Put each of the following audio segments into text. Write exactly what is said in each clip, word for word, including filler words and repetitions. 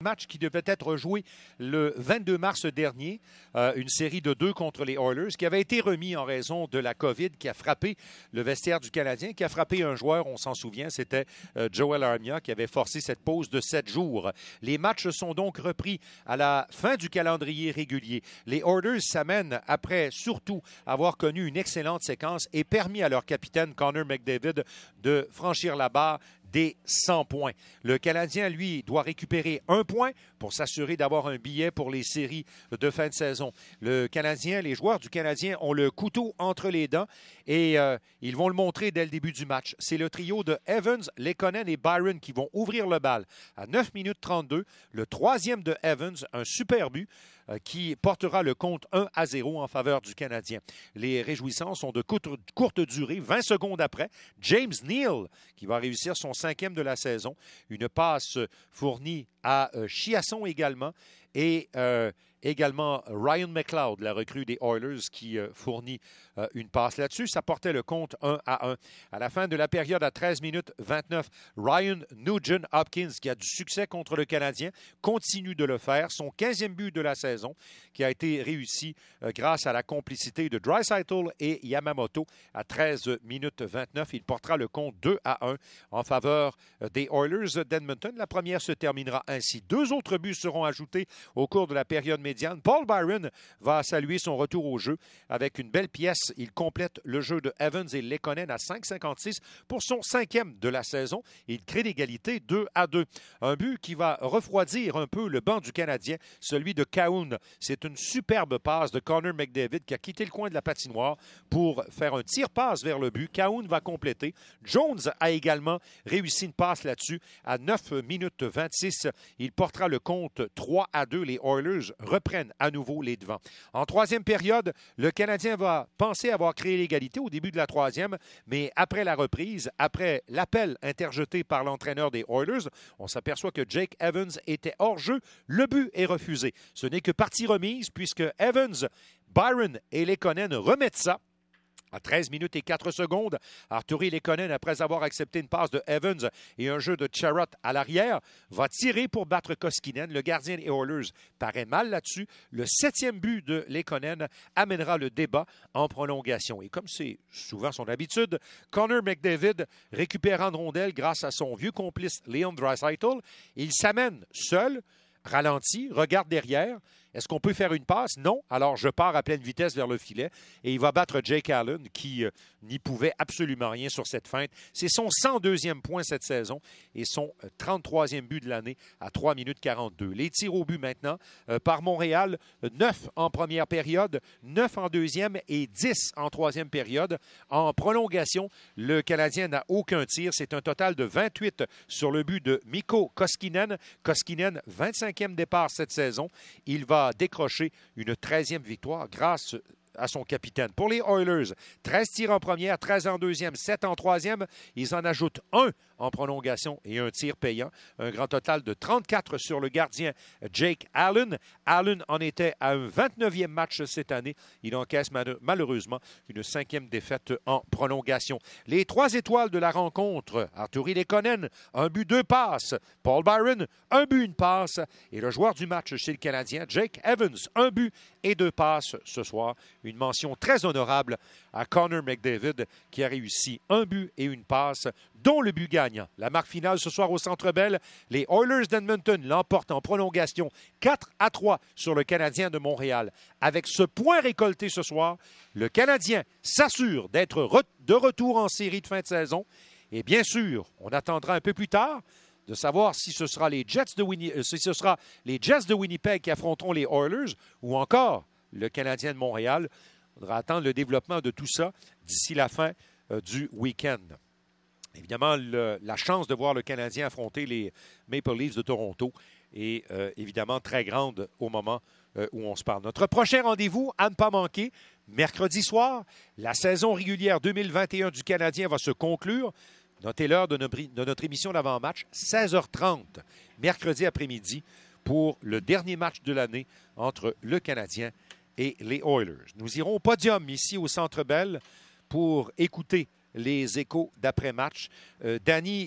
match qui devait être joué le vingt-deux mars dernier, euh, une série de deux contre les Oilers, qui avait été remis en raison de la COVID qui a frappé le vestiaire du Canadien, qui a frappé un joueur, on s'en souvient, c'était euh, Joel Armia, qui avait forcé cette pause de sept jours. Les matchs sont donc repris à la fin du calendrier régulier. Les Oilers s'amènent après surtout avoir connu une excellente séquence et permis à leur capitaine Connor McDavid de franchir la barre des cent points. Le Canadien, lui, doit récupérer un point pour s'assurer d'avoir un billet pour les séries de fin de saison. Le Canadien, les joueurs du Canadien ont le couteau entre les dents et euh, ils vont le montrer dès le début du match. C'est le trio de Evans, Lekonen et Byron qui vont ouvrir le bal à neuf minutes trente-deux. Le troisième de Evans, un super but euh, qui portera le compte un à zéro en faveur du Canadien. Les réjouissances sont de courte, courte durée. vingt secondes après, James Neal qui va réussir son cinquième de la saison. Une passe fournie à euh, Chiasson également et euh, également Ryan McLeod, la recrue des Oilers, qui euh, fournit euh, une passe là-dessus. Ça portait le compte un à un. À la fin de la période, à treize minutes vingt-neuf, Ryan Nugent-Hopkins, qui a du succès contre le Canadien, continue de le faire. Son quinzième but de la saison, qui a été réussi euh, grâce à la complicité de Draisaitl et Yamamoto. À treize minutes vingt-neuf, il portera le compte deux à un en faveur euh, des Oilers d'Edmonton. La première se terminera ainsi. Deux autres buts seront ajoutés au cours de la période médiane. Paul Byron va saluer son retour au jeu avec une belle pièce. Il complète le jeu de Evans et Lekonen à cinq cinquante-six pour son cinquième de la saison. Il crée l'égalité deux à deux. Un but qui va refroidir un peu le banc du Canadien, celui de Kahun. C'est une superbe passe de Connor McDavid qui a quitté le coin de la patinoire pour faire un tir-passe vers le but. Kahun va compléter. Jones a également réussi une passe là-dessus à neuf minutes vingt-six. Il portera le compte trois à deux. Les Oilers reprennent à nouveau les devants. En troisième période, le Canadien va penser avoir créé l'égalité au début de la troisième, mais après la reprise, après l'appel interjeté par l'entraîneur des Oilers, on s'aperçoit que Jake Evans était hors jeu. Le but est refusé. Ce n'est que partie remise puisque Evans, Byron et Lekonen remettent ça. À treize minutes et quatre secondes, Artturi Lekonen, après avoir accepté une passe de Evans et un jeu de Charrot à l'arrière, va tirer pour battre Koskinen. Le gardien des Oilers paraît mal là-dessus. Le septième but de Lekonen amènera le débat en prolongation. Et comme c'est souvent son habitude, Connor McDavid récupère une rondelle grâce à son vieux complice Leon Draisaitl. Il s'amène seul, ralenti, regarde derrière. Est-ce qu'on peut faire une passe? Non. Alors, je pars à pleine vitesse vers le filet et il va battre Jake Allen qui euh, n'y pouvait absolument rien sur cette feinte. C'est son cent deuxième point cette saison et son euh, trente-troisième but de l'année à trois minutes quarante-deux. Les tirs au but maintenant euh, par Montréal, neuf en première période, neuf en deuxième et dix en troisième période. En prolongation, le Canadien n'a aucun tir. C'est un total de vingt-huit sur le but de Mikko Koskinen. Koskinen, vingt-cinquième départ cette saison. Il va décrocher une treizième victoire grâce à son capitaine. Pour les Oilers, treize tirs en première, treize en deuxième, sept en troisième. Ils en ajoutent un en prolongation et un tir payant. Un grand total de trente-quatre sur le gardien Jake Allen. Allen en était à un vingt-neuvième match cette année. Il encaisse malheureusement une cinquième défaite en prolongation. Les trois étoiles de la rencontre, Artturi Lekonen, un but, deux passes. Paul Byron, un but, une passe. Et le joueur du match chez le Canadien, Jake Evans, un but et deux passes ce soir. Une mention très honorable à Connor McDavid qui a réussi un but et une passe, dont le but gagnant. La marque finale ce soir au Centre Bell, les Oilers d'Edmonton l'emportent en prolongation quatre à trois sur le Canadien de Montréal. Avec ce point récolté ce soir, le Canadien s'assure d'être re- de retour en série de fin de saison. Et bien sûr, on attendra un peu plus tard de savoir si ce sera les Jets de, Winni- euh, si ce sera les Jets de Winnipeg qui affronteront les Oilers ou encore le Canadien de Montréal. Il faudra attendre le développement de tout ça d'ici la fin euh, du week-end. Évidemment, le, la chance de voir le Canadien affronter les Maple Leafs de Toronto est euh, évidemment très grande au moment euh, où on se parle. Notre prochain rendez-vous, à ne pas manquer, mercredi soir, la saison régulière deux mille vingt et un du Canadien va se conclure. Notez l'heure de notre, de notre émission d'avant-match, seize heures trente, mercredi après-midi, pour le dernier match de l'année entre le Canadien et les Oilers. Nous irons au podium ici au Centre Bell pour écouter les échos d'après-match. Euh, Danny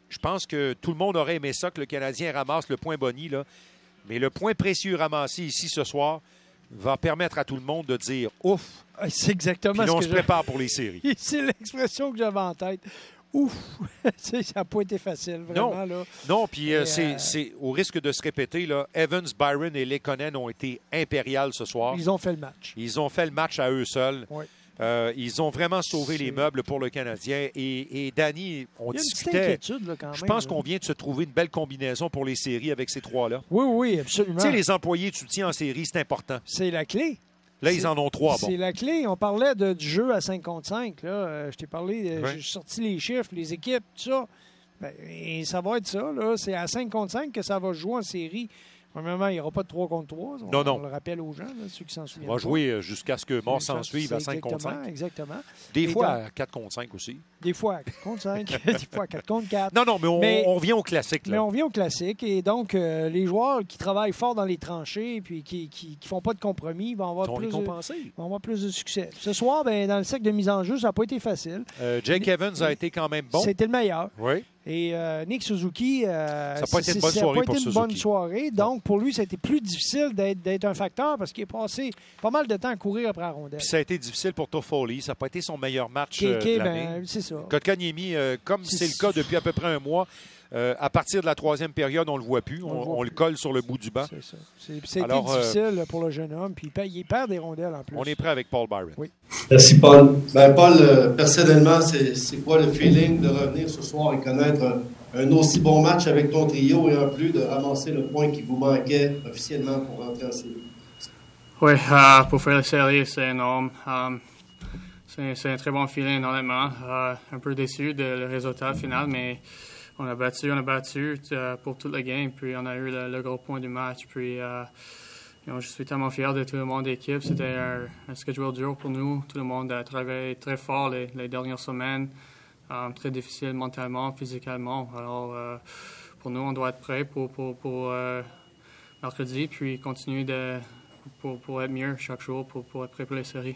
je pense que tout le monde aurait aimé ça, que le Canadien ramasse le point boni, là. Mais le point précieux ramassé ici ce soir va permettre à tout le monde de dire « ouf ». C'est exactement puis là, ce on que se je... prépare pour les séries. C'est l'expression que j'avais en tête. Ouf! Ça n'a pas été facile, vraiment. Non, là. non puis euh, c'est, euh... c'est au risque de se répéter, là, Evans, Byron et Lekonen ont été impériales ce soir. Ils ont fait le match. Ils ont fait le match à eux seuls. Oui. Euh, ils ont vraiment sauvé c'est... les meubles pour le Canadien. Et, et Danny, on Il y a discutait. Une petite là, quand même, je pense là. qu'on vient de se trouver une belle combinaison pour les séries avec ces trois-là. Oui, oui, absolument. Tu sais, les employés de soutien en série, c'est important. C'est la clé. Là, c'est, ils en ont trois. Bon. C'est la clé. On parlait de, du jeu à cinq contre cinq. Là. Euh, je t'ai parlé, euh, ouais. j'ai sorti les chiffres, les équipes, tout ça. Ben, et ça va être ça. Là. C'est à cinq contre cinq que ça va jouer en série. Premièrement, il n'y aura pas de trois contre trois. On, non, non. on le rappelle aux gens, là, ceux qui s'en souviennent. On va pas. jouer jusqu'à ce que mort s'en suive à cinq contre cinq. Exactement. Des et fois donc, à quatre contre cinq aussi. Des fois à quatre contre cinq, des fois à quatre contre quatre. Non, non, mais on, mais, on revient au classique. Là. Mais on revient au classique. Et donc, euh, les joueurs qui travaillent fort dans les tranchées et qui ne font pas de compromis vont avoir, plus de, vont avoir plus de succès. Ce soir, ben, dans le cercle de mise en jeu, ça n'a pas été facile. Euh, Jake Evans a été quand même bon. C'était le meilleur. Oui. Et euh, Nick Suzuki, euh, ça n'a pas été une bonne ça soirée pas pour été une Suzuki. bonne soirée. Donc, pour lui, ça a été plus difficile d'être, d'être un facteur parce qu'il est passé pas mal de temps à courir après la rondelle. Puis ça a été difficile pour Toffoli. Ça n'a pas été son meilleur match Kéké, euh, de l'année. Ben, c'est ça. Kotkaniemi, euh, comme c'est, c'est le cas depuis à peu près un mois, euh, à partir de la troisième période, on ne le voit plus. On, on, le, voit on plus. le colle sur le bout du banc. C'est ça. C'est, c'est Alors, été difficile euh, pour le jeune homme. Puis il perd des rondelles en plus. On est prêt avec Paul Byron. Oui. Merci, Paul. Ben, Paul, euh, personnellement, c'est, c'est quoi le feeling de revenir ce soir et connaître un, un aussi bon match avec ton trio et en plus de ramasser le point qui vous manquait officiellement pour rentrer en série? Oui, uh, pour faire la série, c'est énorme. Um, c'est, c'est un très bon feeling, honnêtement. Uh, un peu déçu du résultat final, mais on a battu, on a battu uh, pour toute la game, puis on a eu le, le gros point du match. Puis, uh, you know, je suis tellement fier de tout le monde d'équipe. C'était un, un schedule dur pour nous. Tout le monde a travaillé très fort les, les dernières semaines. Um, très difficile mentalement, physiquement. Alors, uh, pour nous, on doit être prêt pour, pour, pour uh, mercredi, puis continuer de, pour, pour être mieux chaque jour, pour, pour être prêt pour les séries.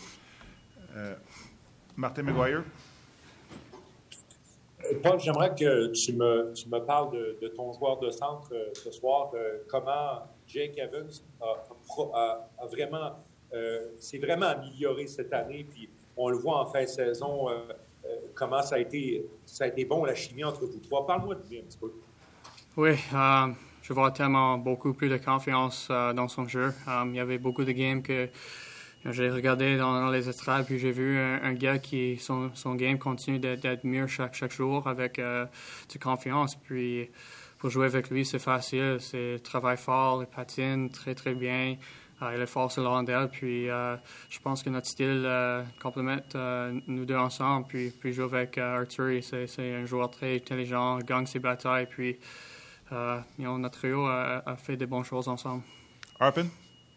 Euh, Martin McGuire. Paul, j'aimerais que tu me, tu me parles de, de ton joueur de centre euh, ce soir. Euh, comment Jake Evans a, a, a vraiment, euh, s'est vraiment amélioré cette année. Puis on le voit en fin de saison, euh, euh, comment ça a, été, ça a été bon la chimie entre vous trois. Parle-moi de lui un petit peu. Oui, euh, je vois tellement beaucoup plus de confiance euh, dans son jeu. Um, il y avait beaucoup de games que j'ai regardé dans, dans les estrades, puis j'ai vu un, un gars qui, son, son game continue d'être, d'être mieux chaque, chaque jour avec euh, de confiance. Puis pour jouer avec lui, c'est facile. C'est travail fort, il patine très, très bien. Euh, il est fort sur la rondelle. Puis euh, je pense que notre style euh, complémente euh, nous deux ensemble. Puis, puis jouer avec euh, Arturi, c'est, c'est un joueur très intelligent, gagne ses batailles. Puis euh, you know, notre trio a, a fait de bonnes choses ensemble. Arpin?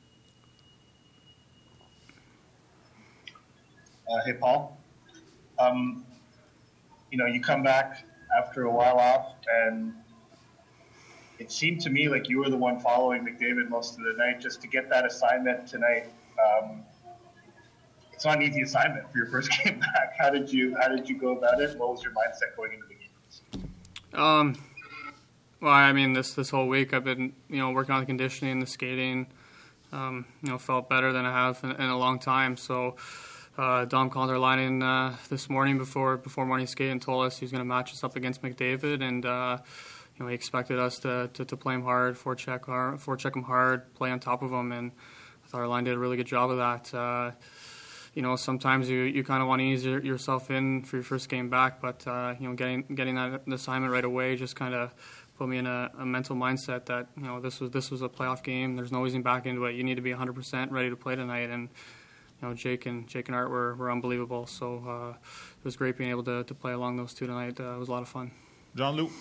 Uh, hey, Paul. Um, you know, you come back after a while off, and it seemed to me like you were the one following McDavid most of the night. Just to get that assignment tonight, um, it's not an easy assignment for your first game back. How did you How did you go about it? What was your mindset going into the game? Um, well, I mean, this this whole week I've been, you know, working on the conditioning, the skating. Um, you know, felt better than I have in, in a long time. So. Uh, Dom called our line in uh, this morning before before morning skate and told us he was going to match us up against McDavid, and uh, you know he expected us to, to, to play him hard, forecheck hard, forecheck him hard, play on top of him, and I thought our line did a really good job of that. Uh, you know, sometimes you, you kind of want to ease your, yourself in for your first game back, but uh, you know, getting getting that assignment right away just kind of put me in a, a mental mindset that you know this was this was a playoff game. There's no easing back into it. You need to be one hundred percent ready to play tonight, and you know, Jake and Jake and Art were, were unbelievable. So uh, it was great being able to, to play along those two tonight. Uh, it was a lot of fun. John Lou.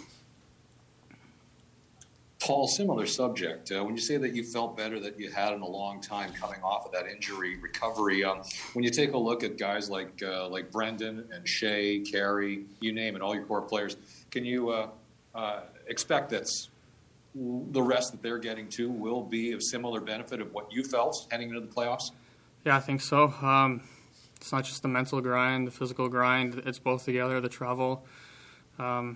Paul, similar subject. Uh, when you say that you felt better that you had in a long time coming off of that injury recovery, um, when you take a look at guys like uh, like Brendan and Shea, Carey, you name it, all your core players, can you uh, uh, expect that the rest that they're getting to will be of similar benefit of what you felt heading into the playoffs? Yeah, I think so. Um, it's not just the mental grind, the physical grind. It's both together, the travel. Um,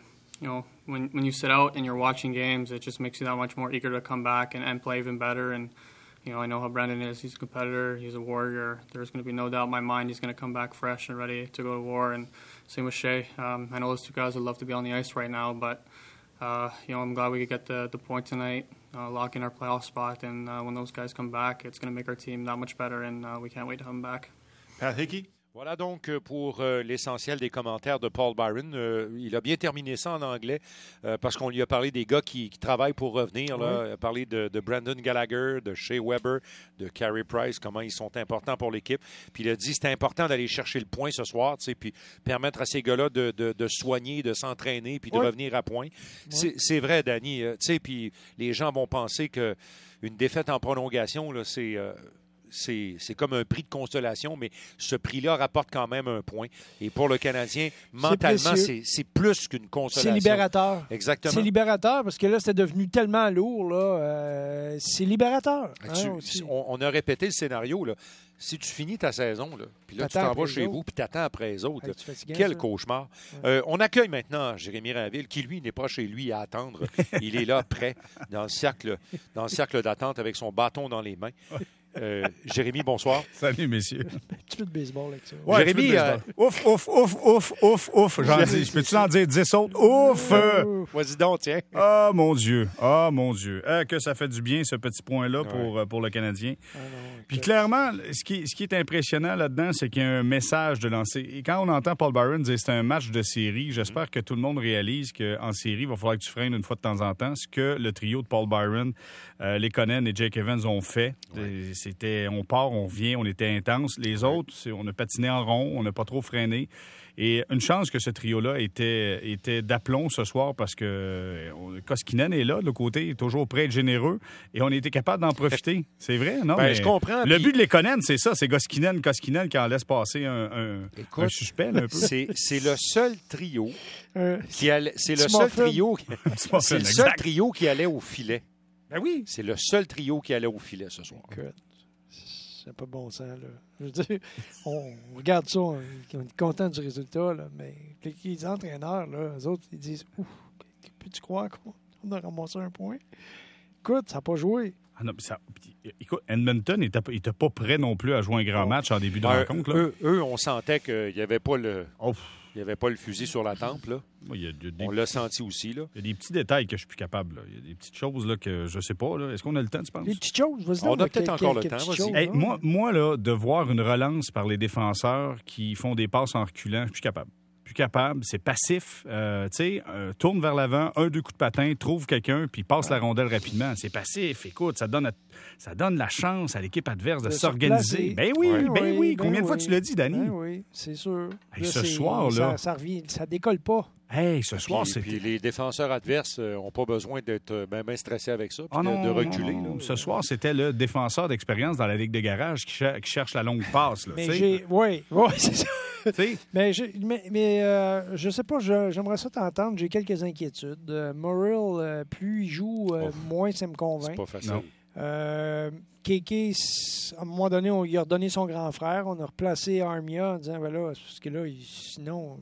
you know, when when you sit out and you're watching games, it just makes you that much more eager to come back and, and play even better. And you know, I know how Brandon is. He's a competitor. He's a warrior. There's going to be no doubt in my mind he's going to come back fresh and ready to go to war. And same with Shea. Um, I know those two guys would love to be on the ice right now, but uh, you know, I'm glad we could get the the point tonight, uh, lock in our playoff spot. And uh, when those guys come back, it's going to make our team that much better. And uh, we can't wait to have them back. Pat Hickey. Voilà donc pour euh, l'essentiel des commentaires de Paul Byron. Euh, il a bien terminé ça en anglais euh, parce qu'on lui a parlé des gars qui, qui travaillent pour revenir. Là. Oui. Il a parlé de, de Brandon Gallagher, de Shea Weber, de Carey Price, comment ils sont importants pour l'équipe. Puis il a dit que c'était important d'aller chercher le point ce soir, puis permettre à ces gars-là de, de, de soigner, de s'entraîner, puis de oui. revenir à point. Oui. C'est, c'est vrai, Danny. Euh, puis les gens vont penser qu'une défaite en prolongation, là, c'est... Euh, C'est, c'est comme un prix de consolation, mais ce prix-là rapporte quand même un point. Et pour le Canadien, mentalement, c'est, c'est plus qu'une consolation. C'est libérateur. Exactement. C'est libérateur parce que là, c'était devenu tellement lourd. Là, euh, c'est libérateur. Hein, tu, on, on a répété le scénario. Là. Si tu finis ta saison, là, puis là, t'attends tu t'en vas chez vous, puis tu attends après les autres. Hey, quel ça. Cauchemar. Ouais. Euh, on accueille maintenant Jérémy Rainville, qui, lui, n'est pas chez lui à attendre. Il est là, prêt, dans le cercle, dans le cercle d'attente, avec son bâton dans les mains. Euh, Jérémy, bonsoir. Salut, messieurs. Un petit peu de baseball avec ça. Ouais, Jérémy, euh... ouf, ouf, ouf, ouf, ouf, ouf. J'en dis, je peux-tu en dire dix autres? Ouf! Vas-y donc, tiens. Ah, oh, mon Dieu. Ah, oh, mon Dieu. Ah, que ça fait du bien, ce petit point-là, pour, ouais. pour le Canadien. Ah, non, Puis clairement, ce qui, ce qui est impressionnant là-dedans, c'est qu'il y a un message de lancer. Et quand on entend Paul Byron dire que c'est un match de série, j'espère que tout le monde réalise qu'en série, il va falloir que tu freines une fois de temps en temps. Ce que le trio de Paul Byron, euh, Lekonen et Jake Evans ont fait. Ouais. C'était, on part, on revient, on était intense. Les autres, c'est, on a patiné en rond, on n'a pas trop freiné. Et une chance que ce trio-là était, était d'aplomb ce soir parce que Koskinen est là, de l'autre côté, il est toujours prêt à être généreux et on a été capable d'en profiter. C'est vrai, non? Ben, mais je comprends. Le puis... but de Lekonen, c'est ça, c'est Koskinen, Koskinen qui en laisse passer un, un, Écoute, un suspect un peu. C'est, c'est le seul trio euh, qui allait, c'est le seul trio, c'est le seul trio qui allait au filet. Ben oui. C'est le seul trio qui allait au filet ce soir. Écoute. C'est pas bon sens, là. Je veux dire, on regarde ça, on, on est content du résultat, là, mais les entraîneurs, là, eux autres, ils disent « Ouf, peux-tu croire qu'on a ramassé un point? » Écoute, ça n'a pas joué. Ah non, ça, écoute, Edmonton n'était pas prêt non plus à jouer un grand match en début de ben, rencontre. Là. Eux, eux, on sentait qu'il n'y avait pas le... Oh. Il n'y avait pas le fusil sur la tempe, là. Il y a, il y a des, on l'a senti aussi, là. Il y a des petits détails que je suis plus capable, là. Il y a des petites choses, là, que je sais pas, là. Est-ce qu'on a le temps, tu penses? Des petites choses, vas-y. On a peut-être encore le temps, vas-y. Hey, moi, moi, là, de voir une relance par les défenseurs qui font des passes en reculant, je suis plus capable. Plus capable, c'est passif. Euh, tu sais, euh, tourne vers l'avant, un, deux coups de patin, trouve quelqu'un, puis passe la rondelle rapidement. C'est passif. Écoute, ça donne, à, ça donne la chance à l'équipe adverse de, de s'organiser. Ben oui, ouais. ben oui. oui. Combien ben de fois oui. tu l'as dit, Danny? Ben oui, c'est sûr. Hey, là, ce soir, là... Ça, ça, revient, ça décolle pas. Hey, ce soir, c'est. Puis les défenseurs adverses n'ont pas besoin d'être bien ben stressés avec ça, puis oh de, non, de reculer. Non, non. Là. Ce soir, c'était le défenseur d'expérience dans la Ligue de garage qui, cher- qui cherche la longue passe. Là, mais j'ai... Oui, oui, c'est ça. mais je mais, mais euh, je sais pas, je, j'aimerais ça t'entendre. J'ai quelques inquiétudes. Euh, Morrill, euh, plus il joue, euh, oh. moins ça me convainc. C'est pas facile. Non. Euh, Kéké, à un moment donné, on lui a redonné son grand frère. On a replacé Armia en disant, ben là, parce que là, il, sinon...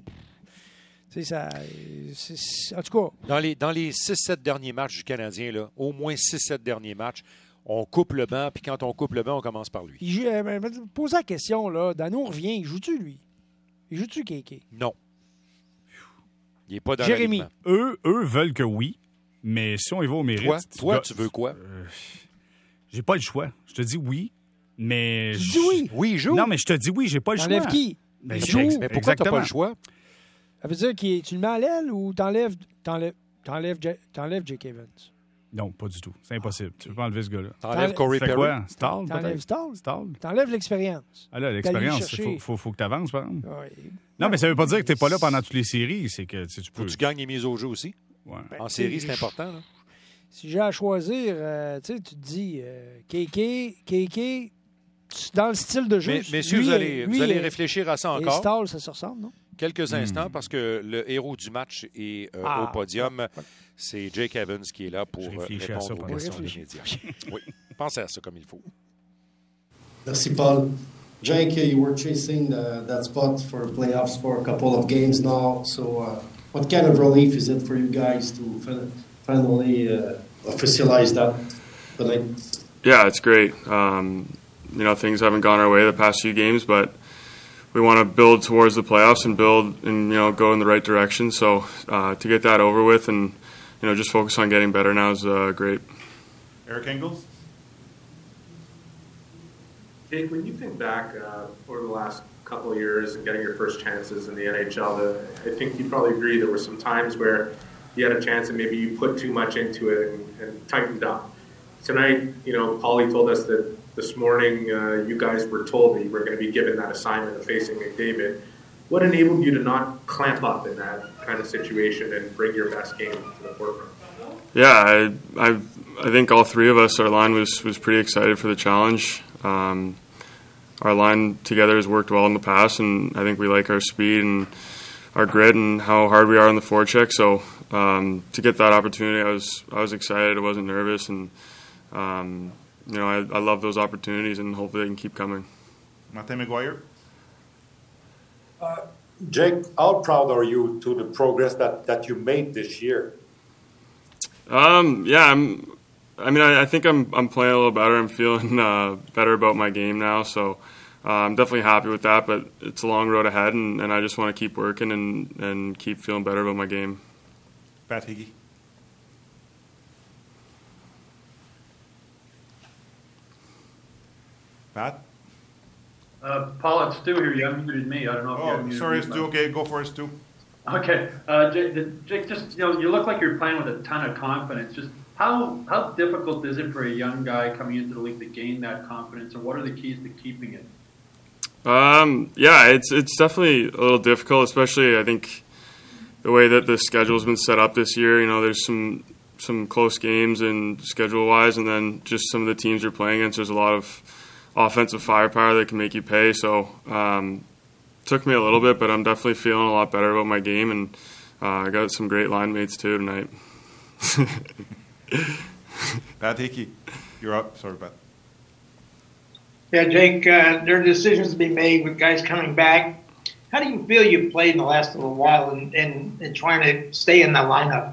C'est ça, c'est, c'est, en tout cas... Dans les, dans les six sept derniers matchs du Canadien, là, au moins six sept derniers matchs, on coupe le banc, puis quand on coupe le banc, on commence par lui. Il joue, euh, pose la question, là. Dano revient, il joue-tu, lui? Il joue-tu, Kéké? Non. Il n'est pas dans Jérémy. Eux, eux veulent que oui, mais si on y va au mérite... Toi, toi gars, tu veux quoi? Euh, j'ai pas le choix. Je te dis oui, mais... Tu dis oui? Oui, il joue. Non, mais je te dis oui, j'ai pas le choix. T'enlèves qui? Ben, il joue. Mais pourquoi tu n'as pas le choix? Ça veut dire que tu le mets à l'aile ou t'enlèves, t'enlèves, t'enlèves, t'enlèves Jake Evans? Non, pas du tout. C'est impossible. Tu peux pas enlever ce gars-là. T'enlèves Corey Perry. Quoi? Stall, T'enlèves Stall? Stall. T'enlèves l'expérience. Ah là, l'expérience, il faut, faut, faut que tu avances, par exemple. Oui. Non, mais ça veut pas dire que tu n'es pas là pendant toutes les séries. C'est que tu, tu peux... Faut que tu gagnes les mises au jeu aussi. Ouais. En série, c'est important. Là. Si j'ai à choisir, euh, tu sais, tu te dis, euh, Kéké, Kéké, dans le style de jeu... Mais, messieurs, lui, vous allez, lui, vous allez euh, réfléchir à ça encore. Et Stall, ça se ressemble, non? Quelques instants, hmm. parce que le héros du match est euh, ah, au podium. ouais. C'est Jake Evans qui est là pour euh, répondre ça, aux questions des médias. Oui, pensez à ça comme il faut. Merci, Paul. Jake, you were chasing uh, that spot for playoffs for a couple of games now. So uh, what kind of relief is it for you guys to fin- finally uh, officialize that tonight? Yeah, it's great. Um, you know, things haven't gone our way the past few games, but we want to build towards the playoffs and build and, you know, go in the right direction. So uh, to get that over with and, you know, just focus on getting better now is uh, great. Eric Engels? Jake, when you think back uh, over the last couple of years and getting your first chances in the N H L, the, I think you'd probably agree there were some times where you had a chance and maybe you put too much into it and, and tightened up. Tonight, you know, Paulie told us that this morning uh, you guys were told that you were going to be given that assignment of facing McDavid. What enabled you to not clamp up in that kind of situation and bring your best game to the forefront? Yeah, I, I, I think all three of us, our line was, was pretty excited for the challenge. Um, our line together has worked well in the past, and I think we like our speed and our grit and how hard we are on the forecheck. So um, to get that opportunity, I was I was excited. I wasn't nervous, and um, you know I, I love those opportunities, and hopefully they can keep coming. Martin McGuire. Uh, Jake, how proud are you to the progress that, that you made this year? Um, yeah, I'm. I mean, I, I think I'm I'm playing a little better. I'm feeling uh, better about my game now, so uh, I'm definitely happy with that. But it's a long road ahead, and, and I just want to keep working and, and keep feeling better about my game. Pat Higgy. Pat? Uh, Paul, it's Stu here. You unmuted me. I don't know if oh, you unmuted sorry, me. Stu. Okay, go for it, Stu. Okay. Uh, Jake, Jake, just, you know, you look like you're playing with a ton of confidence. Just how how difficult is it for a young guy coming into the league to gain that confidence, and what are the keys to keeping it? Um, yeah, it's it's definitely a little difficult, especially I think the way that the schedule's been set up this year. You know, there's some some close games and schedule-wise, and then just some of the teams you're playing against, there's a lot of offensive firepower that can make you pay. So um, it took me a little bit, but I'm definitely feeling a lot better about my game, and uh, I got some great line mates too tonight. Pat Hickey, you're up. Sorry, Pat. Yeah, Jake, uh, there are decisions to be made with guys coming back. How do you feel you've played in the last little while and, and, and trying to stay in the lineup?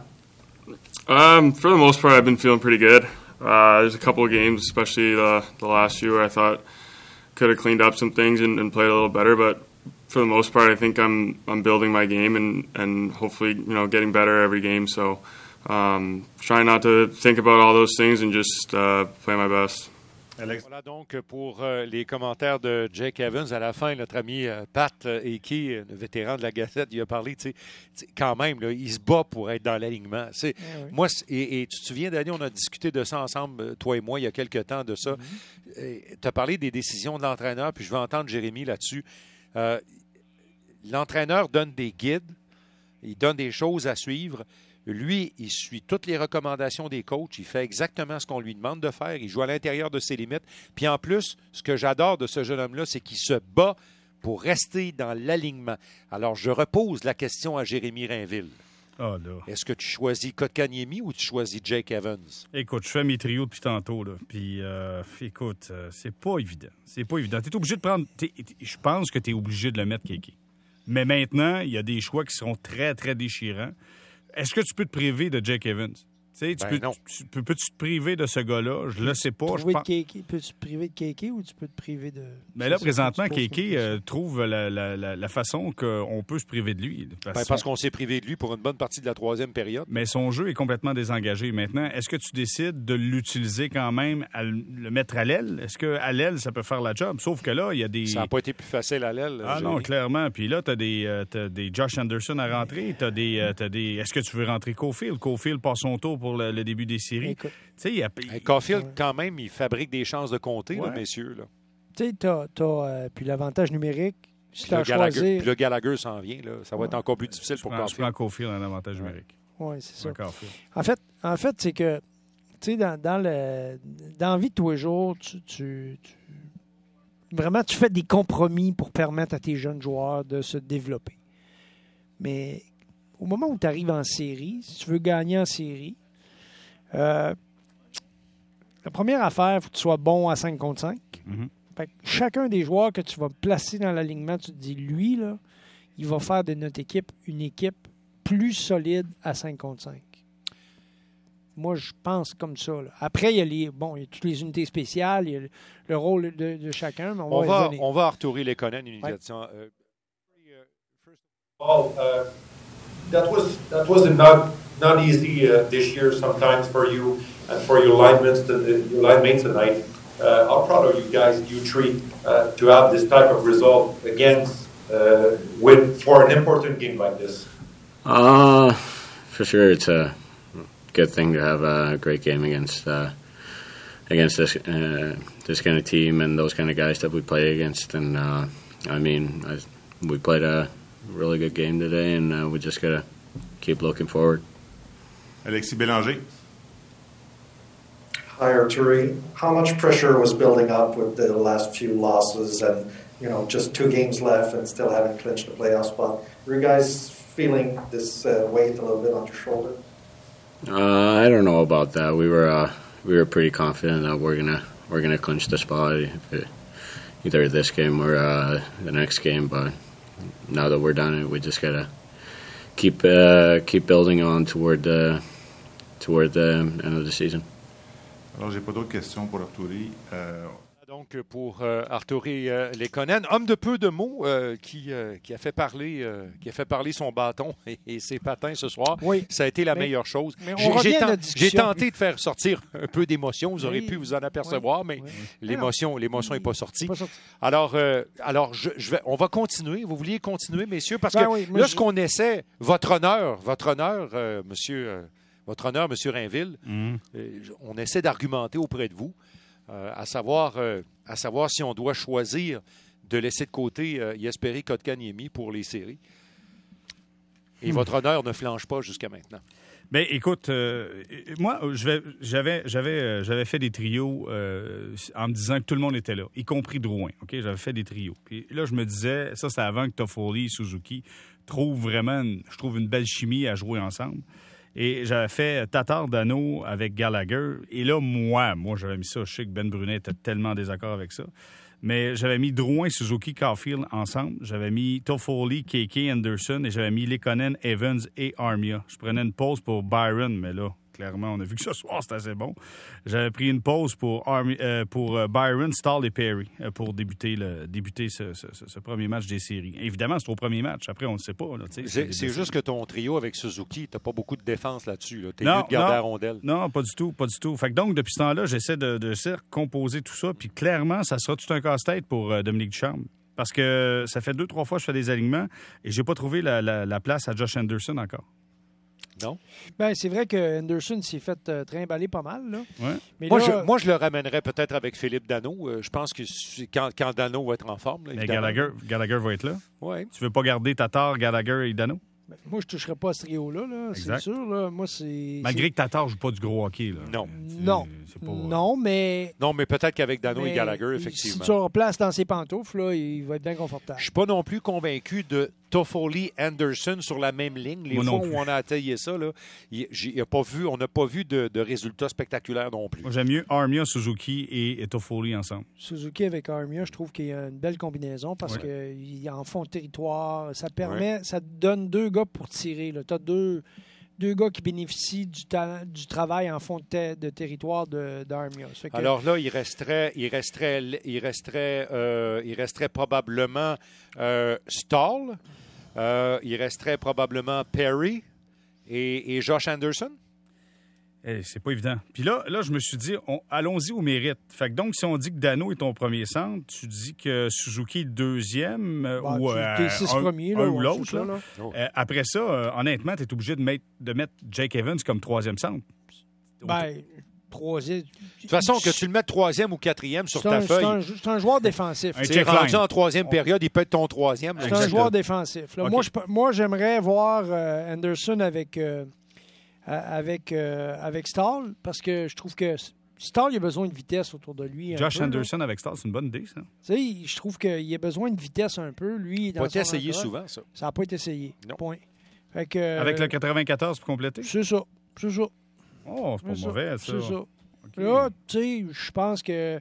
Um, for the most part, I've been feeling pretty good. Uh, there's a couple of games, especially the, the last few, where I thought could have cleaned up some things and, and played a little better. But for the most part, I think I'm I'm building my game and, and hopefully you know getting better every game. So um, trying not to think about all those things and just uh, play my best. Voilà donc pour euh, les commentaires de Jake Evans. À la fin, notre ami euh, Pat euh, Hickey, le vétéran de la Gazette, il a parlé, tu sais, quand même, là, il se bat pour être dans l'alignement. Ouais, ouais. Moi, et, et tu te souviens, Danny, on a discuté de ça ensemble, toi et moi, il y a quelque temps de ça. Mm-hmm. Tu as parlé des décisions de l'entraîneur, puis je veux entendre Jérémy là-dessus. Euh, l'entraîneur donne des guides, il donne des choses à suivre. Lui, il suit toutes les recommandations des coachs. Il fait exactement ce qu'on lui demande de faire. Il joue à l'intérieur de ses limites. Puis en plus, ce que j'adore de ce jeune homme-là, c'est qu'il se bat pour rester dans l'alignement. Alors, je repose la question à Jérémy Rainville. Oh là. Est-ce que tu choisis Kotkaniemi ou tu choisis Jake Evans? Écoute, je fais mes trios depuis tantôt. Là. Puis, euh, écoute, euh, c'est pas évident. C'est pas évident. Tu es obligé de prendre... T'es, je pense que tu es obligé de le mettre Kéké. Mais maintenant, il y a des choix qui seront très, très déchirants. Est-ce que tu peux te priver de Jake Evans? Tu sais, tu ben peux, non. Tu, peux, peux-tu te priver de ce gars-là? Je ne le sais pas. Je pense... Kéké, peux-tu te priver de Kéké ou tu peux te priver de... Mais là, présentement, Kéké euh, trouve la, la, la, la façon qu'on peut se priver de lui. Parce, ben, parce qu'on s'est privé de lui pour une bonne partie de la troisième période. Mais son jeu est complètement désengagé. Maintenant, est-ce que tu décides de l'utiliser quand même, à le mettre à l'aile? Est-ce qu'à l'aile, ça peut faire la job? Sauf que là, il y a des... Ça n'a pas été plus facile à l'aile. Ah non, clairement. Puis là, tu as des, euh, t'as des Josh Anderson à rentrer. T'as des, euh, t'as des... Est-ce que tu veux rentrer Caulfield? Caulfield passe son tour pour le, le début des séries. Tu sais, il y a... hey, Caulfield, ouais. Quand même, il fabrique des chances de compter, ouais. Là, messieurs. Là. Tu sais, tu as euh, puis l'avantage numérique. Si le, Gallagher, choisi... puis le Gallagher s'en vient. Là. Ça va ouais. être encore plus difficile je pour prends, Caulfield. Je prends Caulfield un avantage numérique. Oui, c'est ça. En fait, en fait, c'est que, tu sais, dans, dans, le, dans la vie de tous les jours, tu, tu, tu, vraiment, tu fais des compromis pour permettre à tes jeunes joueurs de se développer. Mais au moment où tu arrives en série, si tu veux gagner en série, euh, la première affaire, il faut que tu sois bon à cinq contre cinq. Mm-hmm. Fait que chacun des joueurs que tu vas placer dans l'alignement, tu te dis, lui, là, il va faire de notre équipe une équipe plus solide à cinq contre cinq. Moi, je pense comme ça. Là. Après, il y a les, bon, il y a toutes les unités spéciales, il y a le, le rôle de, de chacun, mais on, on va va On va Arturi Lekonen, une invitation. Ouais. Euh, Paul, uh, that was that was not not easy uh, this year sometimes for you and for your linemen your linemen tonight. Uh, how proud are you guys, you three, uh, to have this type of result against uh, with for an important game like this? Uh, for sure, it's a good thing to have a great game against uh, against this uh, this kind of team and those kind of guys that we play against. And uh, I mean, I, we played a really good game today, and uh, we just gotta keep looking forward. Alexis Bélanger. Hi, Arturi. How much pressure was building up with the last few losses and, you know, just two games left and still haven't clinched a playoff spot? Were you guys feeling this uh, weight a little bit on your shoulder? Uh, I don't know about that. We were uh, we were pretty confident that we're gonna we're gonna clinch the spot, either this game or uh, the next game. But now that we're done, we just gotta keep uh, keep building on toward the toward the end of the season. Alors, j'ai pas d'autres questions pour Arturi. Euh... Donc, pour euh, Arturi euh, Lekonen, homme de peu de mots euh, qui, euh, qui, a fait parler, euh, qui a fait parler son bâton et, et ses patins ce soir. Oui. Ça a été la mais, meilleure chose. J'ai, j'ai, ten- j'ai tenté de faire sortir un peu d'émotion. Vous aurez oui. pu vous en apercevoir, oui. mais oui. l'émotion l'émotion n'est pas sortie. Pas sorti. Alors, euh, alors je, je vais, on va continuer. Vous vouliez continuer, messieurs? Parce ben que oui, là, je... ce qu'on essaie, votre honneur, votre honneur, euh, monsieur... Euh, Votre honneur, M. Rainville, mmh. euh, on essaie d'argumenter auprès de vous, euh, à, savoir, euh, à savoir si on doit choisir de laisser de côté euh, Jesperi Kotkaniemi pour les séries. Et mmh. votre honneur ne flanche pas jusqu'à maintenant. Bien, écoute, euh, moi, je vais, j'avais, j'avais, euh, j'avais fait des trios euh, en me disant que tout le monde était là, y compris Drouin. OK? J'avais fait des trios. Puis là, je me disais, ça, c'est avant que Toffoli et Suzuki trouvent vraiment, une, je trouve, une belle chimie à jouer ensemble. Et j'avais fait Tatar Dano avec Gallagher. Et là, moi, moi, j'avais mis ça. Je sais que Ben Brunet était tellement en désaccord avec ça. Mais j'avais mis Drouin, Suzuki, Caulfield ensemble. J'avais mis Toffoli, K K, Anderson. Et j'avais mis Lekonen, Evans et Armia. Je prenais une pause pour Byron, mais là, clairement, on a vu que ce soir, c'était assez bon. J'avais pris une pause pour, Army, euh, pour Byron, Stahl et Perry euh, pour débuter, le, débuter ce, ce, ce premier match des séries. Évidemment, c'est au premier match. Après, on ne sait pas. Là, c'est c'est, c'est juste que ton trio avec Suzuki, tu n'as pas beaucoup de défense là-dessus. Là. Tu es non, mieux de garder non, la rondelle. Non, pas du tout. Pas du tout. Fait que donc, depuis ce temps-là, j'essaie de, de, de composer tout ça. Puis clairement, ça sera tout un casse-tête pour euh, Dominique Ducharme. Parce que ça fait deux, trois fois que je fais des alignements et je n'ai pas trouvé la, la, la place à Josh Anderson encore. Non? Ben, c'est vrai que Anderson s'est fait euh, trimballer pas mal. Là. Ouais. Mais moi, là, je, moi, je le ramènerais peut-être avec Philippe Dano. Euh, je pense que quand, quand Dano va être en forme. Là, mais Gallagher, Gallagher va être là. Ouais. Tu veux pas garder Tatar, Gallagher et Dano? Ben, moi, je ne toucherais pas à ce trio-là, là, c'est sûr. Là. Moi, c'est, Malgré c'est... que Tatar ne joue pas du gros hockey. Là. Non. C'est, non. C'est pas... non, mais... Non, mais peut-être qu'avec Dano mais et Gallagher, effectivement. Si tu replaces dans ses pantoufles, là, il va être bien confortable. Je ne suis pas non plus convaincu de Toffoli-Anderson sur la même ligne. Les Moi fois où on a attaillé ça, là, il, il a pas vu, on n'a pas vu de, de résultats spectaculaires non plus. Moi, j'aime mieux Armia, Suzuki et, et Toffoli ensemble. Suzuki avec Armia, je trouve qu'il y a une belle combinaison parce ouais. qu'il est en fond de territoire. Ça permet, ouais. ça te donne deux gars pour tirer. Tu as deux, deux gars qui bénéficient du, ta- du travail en fond de, te- de territoire de, d'Armia. Que... Alors là, il resterait, il resterait, il resterait, euh, il resterait probablement euh, Stahl. Euh, il resterait probablement Perry et, et Josh Anderson. Hey, c'est pas évident. Puis là, là, je me suis dit, on, allons-y au mérite. Fait que donc, si on dit que Dano est ton premier centre, tu dis que Suzuki est le deuxième bah, ou euh, un, six premiers, là, un ou l'autre. ça, là. Oh. Euh, après ça, euh, honnêtement, tu es obligé de mettre, de mettre Jake Evans comme troisième centre. Ben, troisième. De toute façon, que tu le mettes troisième ou quatrième sur c'est ta un, feuille. C'est un, c'est un joueur défensif. C'est rendu en troisième période, il peut être ton troisième. C'est un joueur défensif. Là, okay. moi, je, moi, j'aimerais voir euh, Anderson avec, euh, avec, euh, avec Stahl parce que je trouve que Stahl, il a besoin de vitesse autour de lui. Josh peu, Anderson là. avec Stahl, c'est une bonne idée, ça. Tu sais, je trouve qu'il a besoin de vitesse un peu. Lui, ça n'a pas été essayé souvent, ça. Ça n'a pas été essayé. Non. Point. Fait que, euh, avec le quatre-vingt-quatorze pour compléter? C'est ça. C'est ça. Oh, c'est pas c'est mauvais, ça. C'est ça. Okay. Là, tu sais, je pense que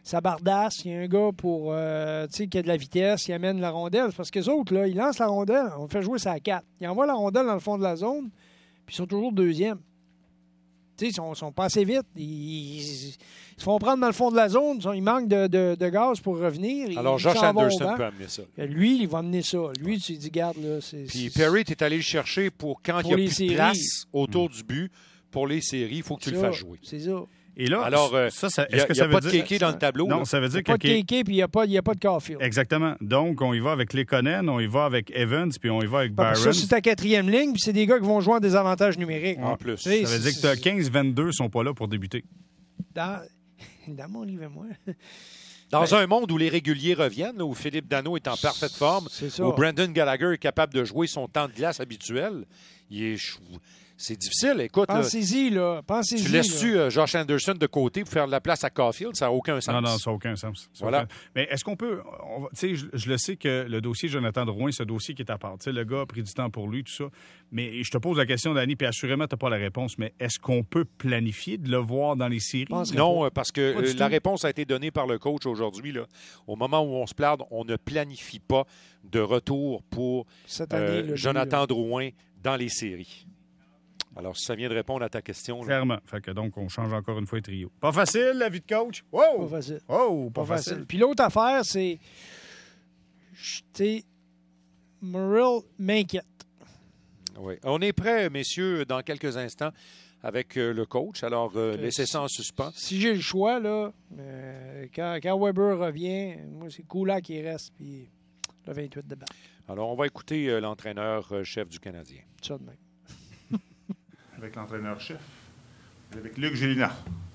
ça bardasse, il y a un gars pour, euh, tu sais, qui a de la vitesse, il amène la rondelle. C'est parce que les autres, là, ils lancent la rondelle, on fait jouer ça à quatre. Ils envoient la rondelle dans le fond de la zone, puis ils sont toujours deuxième. Tu sais, ils sont, sont pas assez vite. Ils, ils, ils se font prendre dans le fond de la zone. Ils manquent de, de, de gaz pour revenir. Alors, ils, Josh ils Anderson peut amener ça. Lui, il va amener ça. Lui, tu te dis, garde, là, c'est... Puis Perry, tu es allé le chercher pour quand pour il n'y a plus séries. de place autour mmh. du but. Pour les séries, il faut que tu ça, le fasses jouer. C'est ça. Et là, alors, euh, ça, ça, il n'y a, a, a pas de Kéké dans le tableau. Non, là. ça veut dire il n'y a que... pas de Kéké, puis il n'y a, a pas de Caulfield. Exactement. Donc, on y va avec Lekonen, on y va avec Evans, puis on y va avec Byron. Ça, c'est ta quatrième ligne, puis c'est des gars qui vont jouer en désavantage numérique. En plus. Ça veut dire que tu as quinze vingt-deux sont pas là pour débuter. Dans, dans mon livre, moi... Dans ben, un monde où les réguliers reviennent, là, où Philippe Danault est en parfaite forme, où Brendan Gallagher est capable de jouer son temps de glace habituel, il est... C'est difficile. Écoute, pensez-y, là. Pensez-y. Tu laisses-tu euh, Josh Anderson de côté pour faire de la place à Caulfield? Ça n'a aucun sens. Non, non, ça n'a aucun sens. Voilà. Aucun... Mais est-ce qu'on peut... Tu sais, je, je le sais que le dossier Jonathan Drouin, c'est un dossier qui est à part. Tu sais, le gars a pris du temps pour lui, tout ça. Mais je te pose la question, Danny, puis assurément, tu n'as pas la réponse, mais est-ce qu'on peut planifier de le voir dans les séries? Non, parce que euh, la réponse a été donnée par le coach aujourd'hui. Là. Au moment où on se plane, on ne planifie pas de retour pour Cette année, euh, Jonathan lui, Drouin dans les séries. Alors, si ça vient de répondre à ta question... Là. Clairement. Fait que donc, on change encore une fois le trio. Pas facile, la vie de coach? Wow! Pas facile. Oh, pas, pas facile. facile. Puis l'autre affaire, c'est... Tu sais, Morrill m'inquiète. Oui. On est prêts, messieurs, dans quelques instants avec euh, le coach. Alors, euh, laissez ça en suspens. Si j'ai le choix, là, euh, quand, quand Weber revient, moi, c'est Kulak qui reste, puis le vingt-huit de balle. Alors, on va écouter euh, l'entraîneur-chef du Canadien. Ça de même. Avec l'entraîneur-chef, avec Luc Gélina.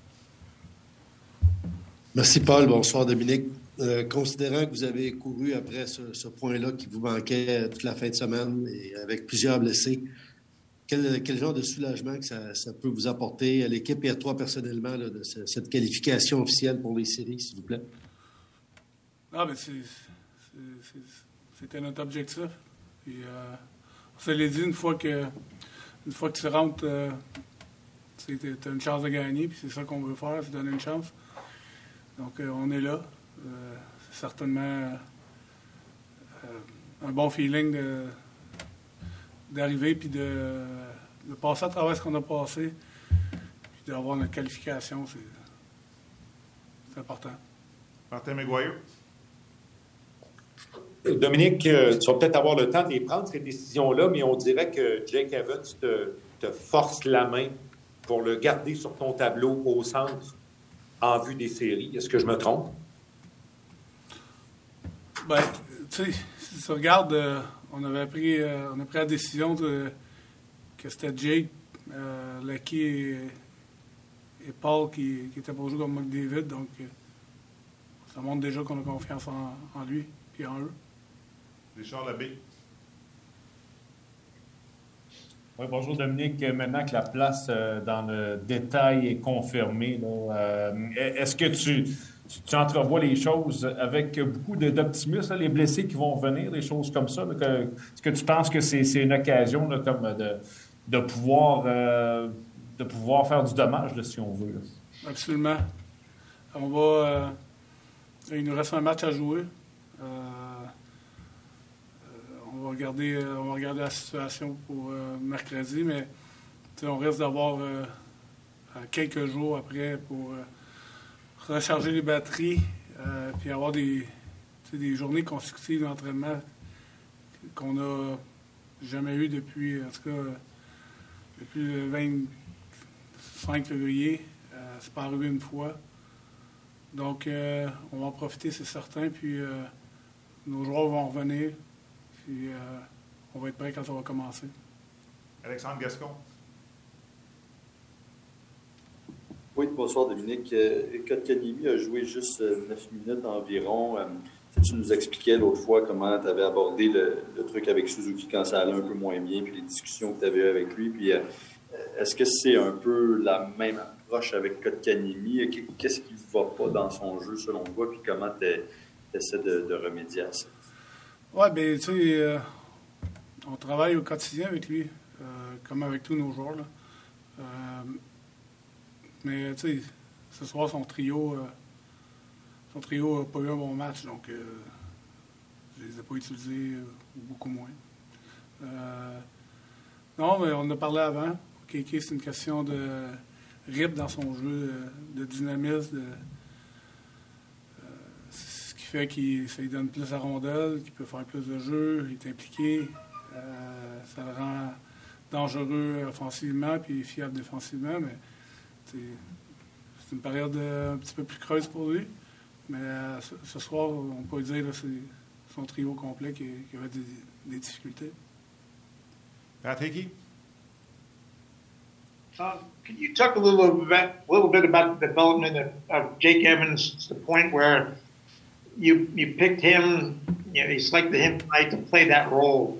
Merci, Paul. Bonsoir, Dominique. Euh, considérant que vous avez couru après ce, ce point-là qui vous manquait toute la fin de semaine et avec plusieurs blessés, quel, quel genre de soulagement que ça, ça peut vous apporter à l'équipe et à toi personnellement là, de ce, cette qualification officielle pour les séries, s'il vous plaît? Ah, ben c'est, c'est, c'est, c'était notre objectif. Et, euh, on se l'a dit une fois que Une fois que tu rentres, euh, tu as une chance de gagner, puis c'est ça qu'on veut faire, c'est donner une chance. Donc, euh, on est là. Euh, c'est certainement euh, un bon feeling de, d'arriver, puis de, de passer à travers ce qu'on a passé, puis d'avoir notre qualification, c'est, c'est important. Martin McGuire. Dominique, tu vas peut-être avoir le temps de les prendre, ces décisions-là, mais on dirait que Jake Evans te, te force la main pour le garder sur ton tableau au centre en vue des séries. Est-ce que je me trompe? Ben, tu sais, si tu regardes, euh, on avait pris, euh, on a pris la décision de, que c'était Jake, euh, Lucky et, et Paul qui, qui étaient pour jouer comme McDavid, donc euh, ça montre déjà qu'on a confiance en, en lui et en eux. Richard Labbé. Oui, bonjour Dominique. Maintenant que la place euh, dans le détail est confirmée, là, euh, est-ce que tu, tu, tu entrevois les choses avec beaucoup de, d'optimisme, là, les blessés qui vont venir, des choses comme ça? Là, que, est-ce que tu penses que c'est, c'est une occasion là, comme de, de, pouvoir, euh, de pouvoir faire du dommage, là, si on veut? Là? Absolument. On va, euh, il nous reste un match à jouer. Euh, On va, regarder, on va regarder la situation pour euh, mercredi, mais on risque d'avoir euh, quelques jours après pour euh, recharger les batteries euh, puis avoir des, des journées consécutives d'entraînement qu'on n'a jamais eues depuis, en tout cas, depuis le vingt-cinq février. Euh, c'est pas arrivé une fois. Donc, euh, on va en profiter, c'est certain, puis euh, nos joueurs vont revenir. Puis euh, on va être prêt quand ça va commencer. Alexandre Gascon. Oui, bonsoir Dominique. Euh, Kotkaniemi a joué juste euh, neuf minutes environ. Euh, tu nous expliquais l'autre fois comment tu avais abordé le, le truc avec Suzuki quand ça allait un peu moins bien, puis les discussions que tu avais eues avec lui. Puis, euh, est-ce que c'est un peu la même approche avec Kotkaniemi? Qu'est-ce qui ne va pas dans son jeu selon toi? Puis comment tu essaies de, de remédier à ça? Oui, bien, tu sais, euh, on travaille au quotidien avec lui, euh, comme avec tous nos joueurs. Là. Euh, mais, tu sais, ce soir, son trio, euh, son trio n'a pas eu un bon match, donc euh, je ne les ai pas utilisés, euh, beaucoup moins. Euh, non, mais on en a parlé avant. Kéké, c'est une question de rythme dans son jeu, de, de dynamisme, de, euh, ce qui fait qu'il ça lui donne plus la rondelle, qu'il peut faire plus de jeux, il est impliqué. Euh, ça le rend dangereux offensivement puis fiable défensivement, mais c'est une période un petit peu plus creuse pour lui. Mais euh, ce, ce soir, on peut dire que c'est son trio complet qui, qui avait des, des difficultés. Pat Hickey? Uh, can you talk a little bit, a little bit about the development of, of Jake Evans to the point where you you picked him, you know, you selected him tonight to play that role?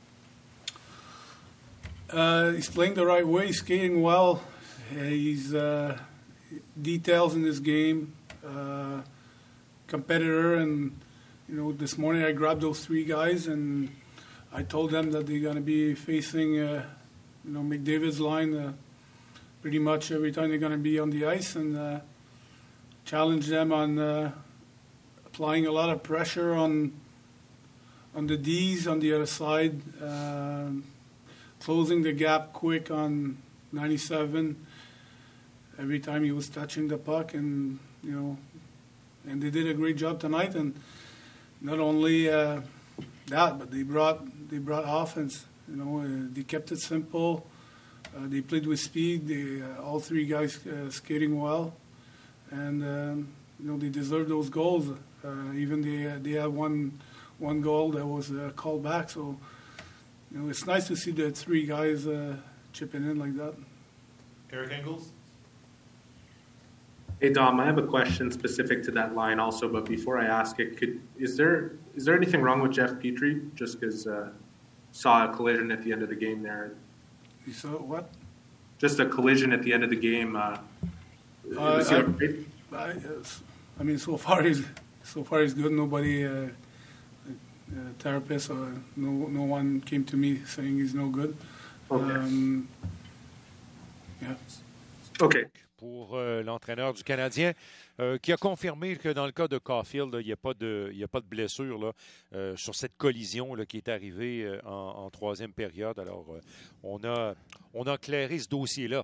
Uh, he's playing the right way. He's skating well. He's uh, details in his game, uh, competitor, and you know, this morning I grabbed those three guys and I told them that they're going to be facing, uh, you know, McDavid's line uh, pretty much every time they're going to be on the ice, and uh, challenge them on uh, applying a lot of pressure on on the D's on the other side. Uh, Closing the gap quick on ninety-seven every time he was touching the puck, and you know, and they did a great job tonight. And not only uh, that, but they brought they brought offense. You know, uh, they kept it simple. Uh, they played with speed. They uh, all three guys uh, skating well, and um, you know, they deserve those goals. Uh, even they uh, they had one one goal that was uh, called back. So. You know, it's nice to see the three guys uh, chipping in like that. Eric Engels? Hey Dom, I have a question specific to that line also, but before I ask it, could is there is there anything wrong with Jeff Petrie? Just because uh, saw a collision at the end of the game there. You saw what? Just a collision at the end of the game. Uh, uh, I, I, I mean, so far he's so far he's good. Nobody. Uh, Uh, therapist or no no one came to me saying he's no good. Okay. Um, yeah. OK. Pour euh, l'entraîneur du Canadien, euh, qui a confirmé que dans le cas de Caulfield, il n'y a pas de il y a pas de blessure là, euh, sur cette collision là, qui est arrivée euh, en, en troisième période. Alors, euh, on a on a clairé ce dossier-là.